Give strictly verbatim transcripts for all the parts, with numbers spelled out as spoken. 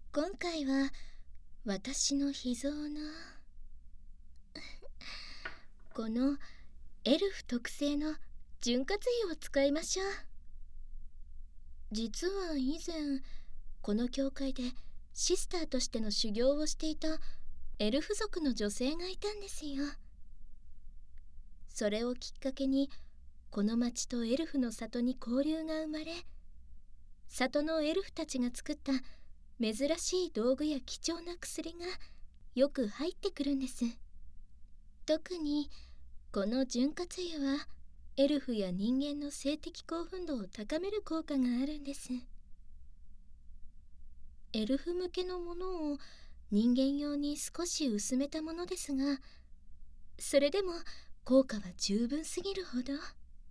今回は私の秘蔵のこのエルフ特製の潤滑油を使いましょう。実は以前この教会でシスターとしての修行をしていたエルフ族の女性がいたんですよ。それをきっかけにこの町とエルフの里に交流が生まれ、里のエルフたちが作った珍しい道具や貴重な薬がよく入ってくるんです。特にこの潤滑油はエルフや人間の性的興奮度を高める効果があるんです。エルフ向けのものを人間用に少し薄めたものですが、それでも効果は十分すぎるほど。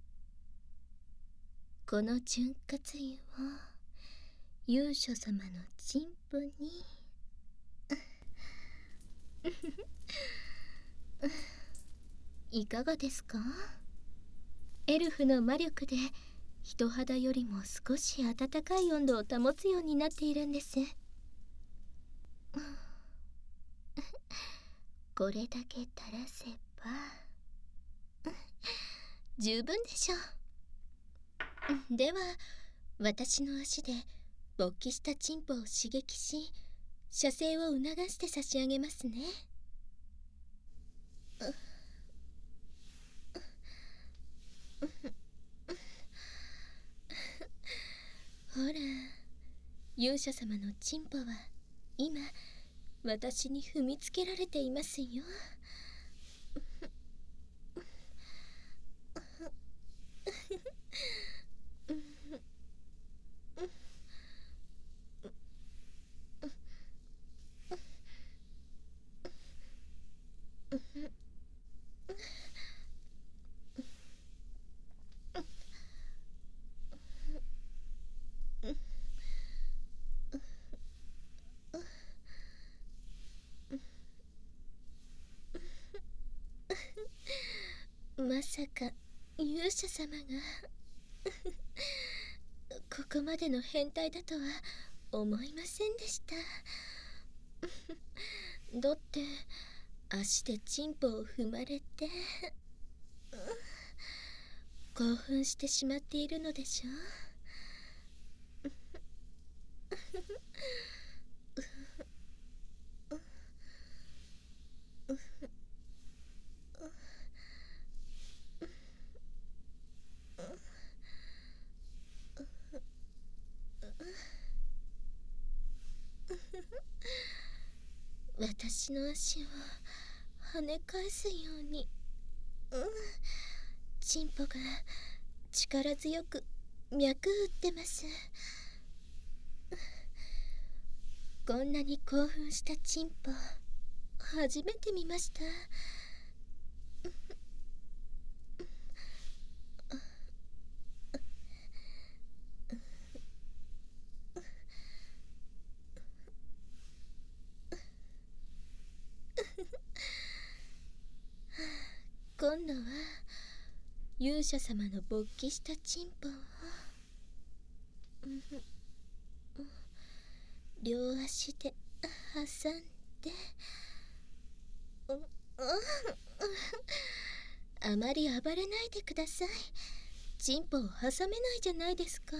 この潤滑油を勇者様のチンポにいかがですか？エルフの魔力で人肌よりも少し暖かい温度を保つようになっているんです。これだけ垂らせば十分でしょう。では私の足で勃起したチンポを刺激し、射精を促して差し上げますね。ほら、勇者様のチンポは今私に踏みつけられていますよ。まさか勇者様がここまでの変態だとは思いませんでした。だって足でチンポを踏まれて興奮してしまっているのでしょ私の足を跳ね返すように、うん、チンポが力強く脈打ってます。こんなに興奮したチンポ初めて見ました。今度は勇者様の勃起したチンポを両足で挟んで、あまり暴れないでください。チンポを挟めないじゃないですか。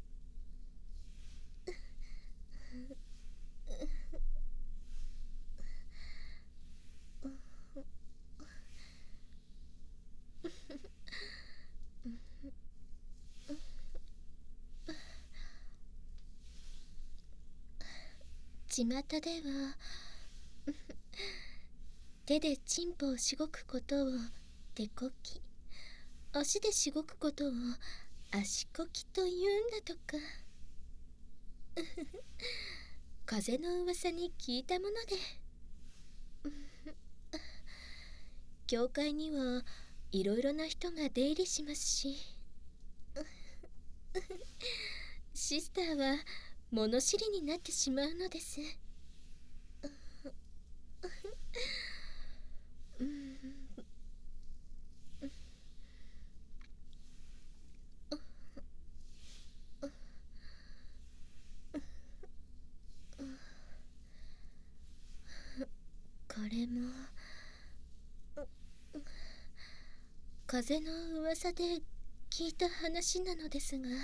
巷では手でチンポをしごくことを手こき、足でしごくことを足こきと言うんだとか。風の噂に聞いたもので教会にはいろいろな人が出入りしますし、シスターは物知りになってしまうのです。 れも風の噂で聞いた話なのですが、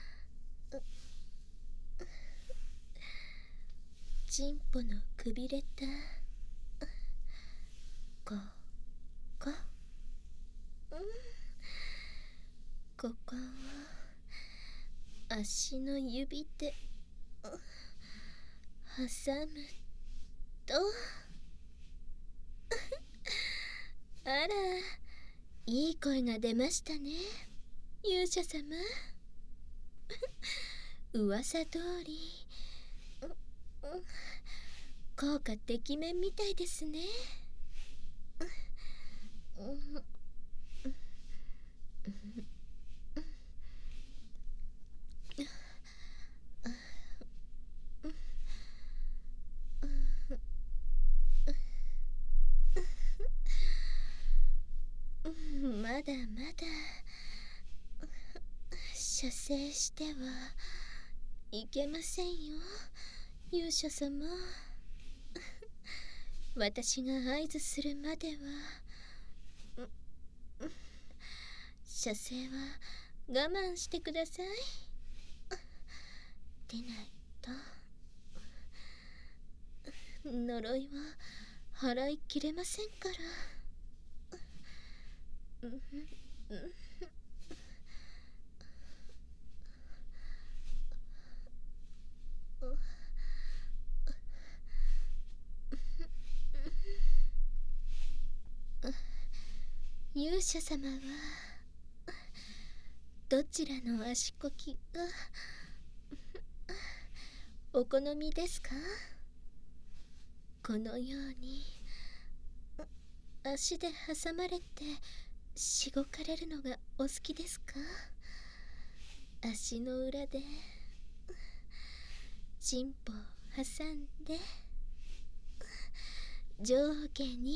チンポのくびれたここ、うん、ここを足の指で挟むとあら、いい声が出ましたね、勇者様。噂通り効果てきめんみたいですね。まだまだ射精してはいけませんよ、勇者様。私が合図するまでは射精は我慢してください。出ないと呪いは払いきれませんから。勇者様はどちらの足こきがお好みですか？このように足で挟まれてしごかれるのがお好きですか？足の裏でチンポを挟んで上下に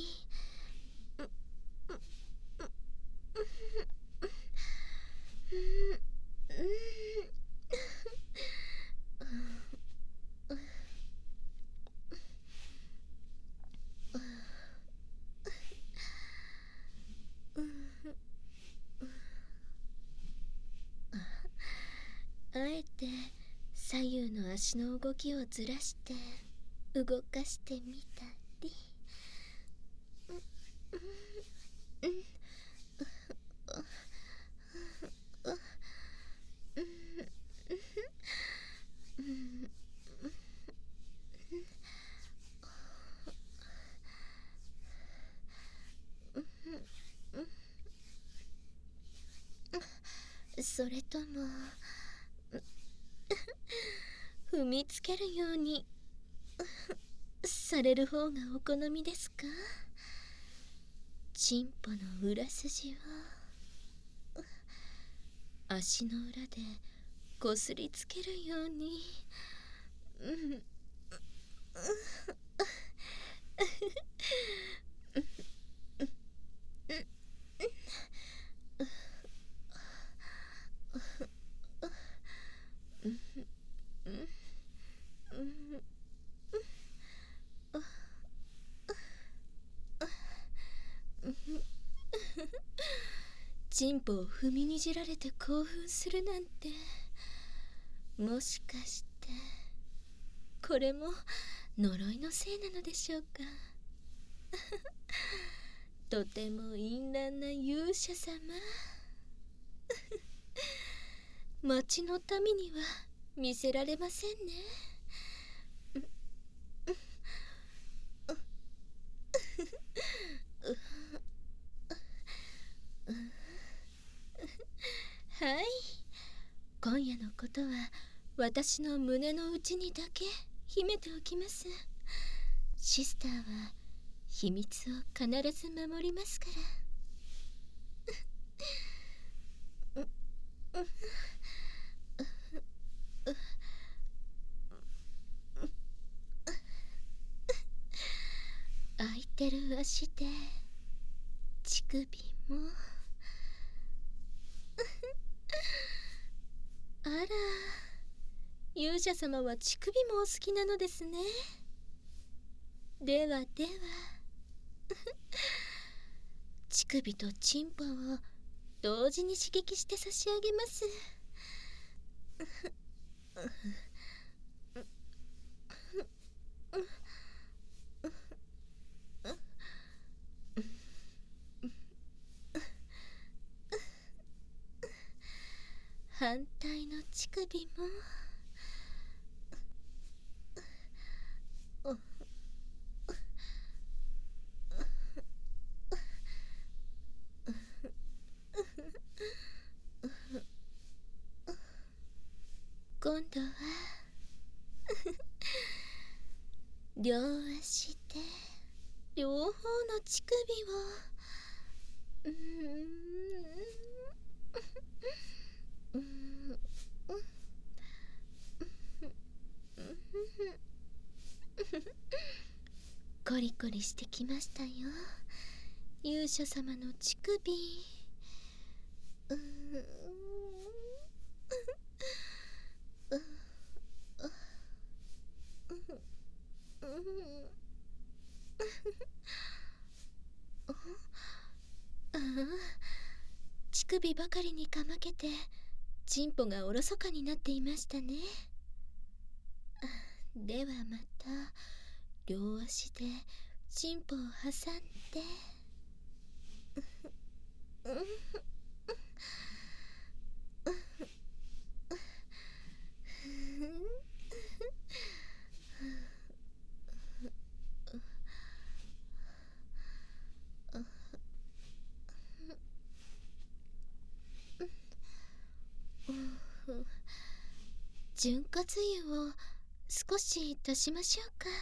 あえて左右の足の動きをずらして動かしてみたり、それとも踏みつけるようにされる方がお好みですか？チンポの裏筋を足の裏でこすりつけるように、うんチンポを踏みにじられて興奮するなんて、もしかしてこれも呪いのせいなのでしょうか？とても淫乱な勇者様。町の民には見せられませんね。はい、今夜のことは私の胸の内にだけ秘めておきます。シスターは秘密を必ず守りますから。空いてる足で乳首もあら、勇者様は乳首もお好きなのですね。ではでは、 乳首とチンポを同時に刺激して差し上げます。反対の乳首も。今度は両足で両方の乳首をうーんうんコリコリしてきましたよ、勇者様の乳首。うーん乳首ばかりにかまけてチンポがおろそかになっていましたね。ではまた両足でチンポを挟んで潤滑油を少し足しましょうか。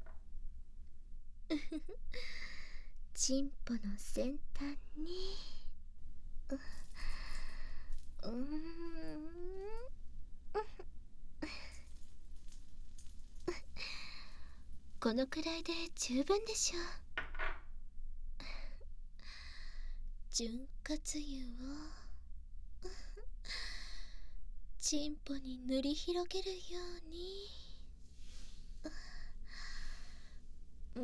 チンポの先端にうーんこのくらいで十分でしょう。潤滑油をチンポに塗り広げるように。うん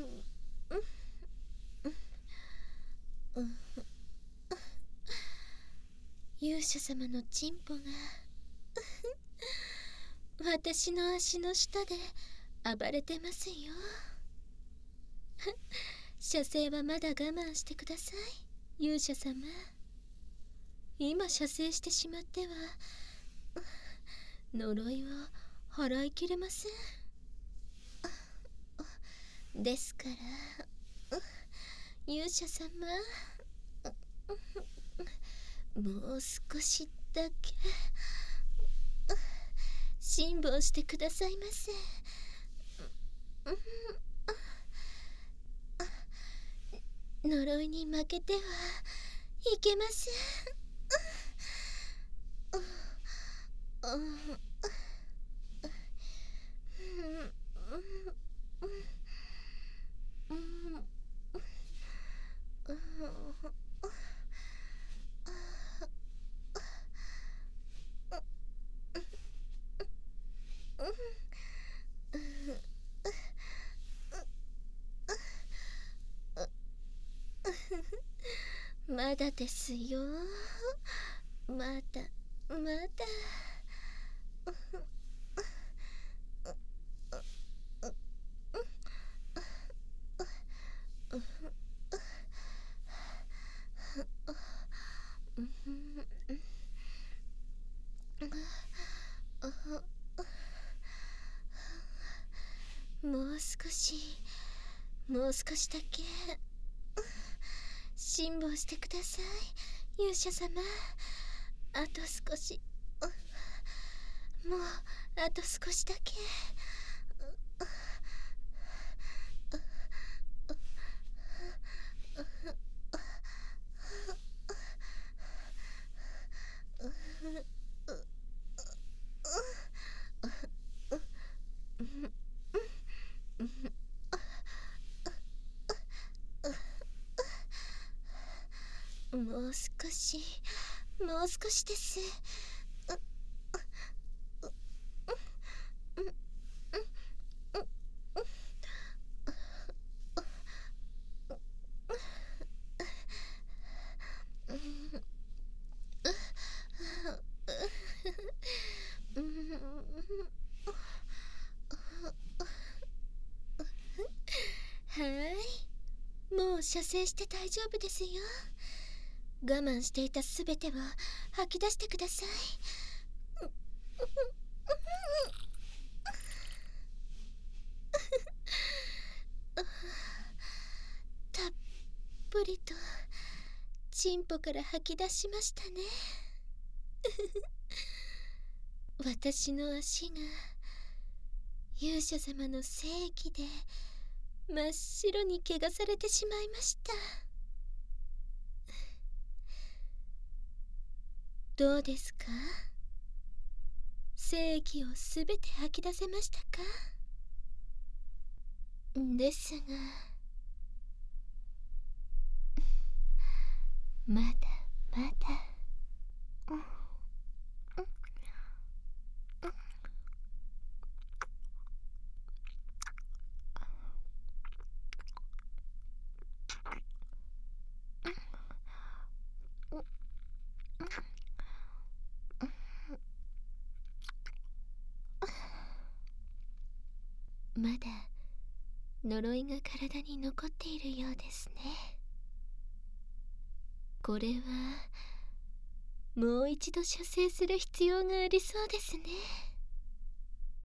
うん勇者様のチンポが私の足の下で暴れてますよ。射精はまだ我慢してください、勇者様。今射精してしまっては呪いは払いきれません。ですから勇者様、もう少しだけ辛抱してくださいませ。呪いに負けてはいけません。まだですよ、まだまだ。もう少しもう少しだけ辛抱してください、勇者様。あと少し、もうあと少しだけ。もう少しもう少しです。 射精して大丈夫ですよ。我慢していたすべてを吐き出してください。たっぷりとチンポから吐き出しましたね。私の足が勇者様の精液で真っ白に汚されてしまいました。どうですか？精液をすべて吐き出せましたか？ですが、まだまだ。まだ呪いが体に残っているようですね。これはもう一度射精する必要がありそうですね。